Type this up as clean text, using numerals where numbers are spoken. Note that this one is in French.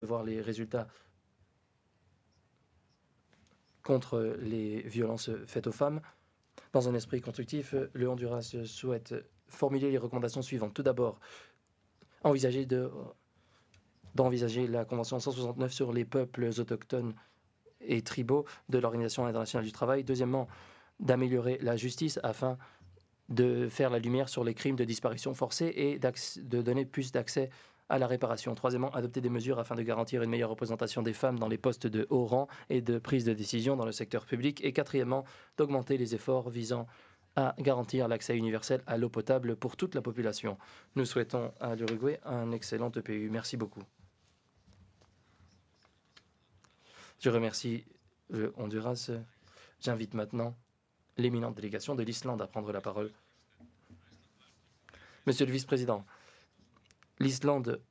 voir les résultats contre les violences faites aux femmes. Dans un esprit constructif, le Honduras souhaite formuler les recommandations suivantes. Tout d'abord, envisager d'envisager la Convention 169 sur les peuples autochtones et tribaux de l'Organisation internationale du travail. Deuxièmement, d'améliorer la justice afin de faire la lumière sur les crimes de disparition forcée et de donner plus d'accès à la réparation. Troisièmement, adopter des mesures afin de garantir une meilleure représentation des femmes dans les postes de haut rang et de prise de décision dans le secteur public. Et quatrièmement, d'augmenter les efforts visant à garantir l'accès universel à l'eau potable pour toute la population. Nous souhaitons à l'Uruguay un excellent EPU. Merci beaucoup. Je remercie le Honduras. J'invite maintenant l'éminente délégation de l'Islande à prendre la parole. Monsieur le vice-président, l'Islande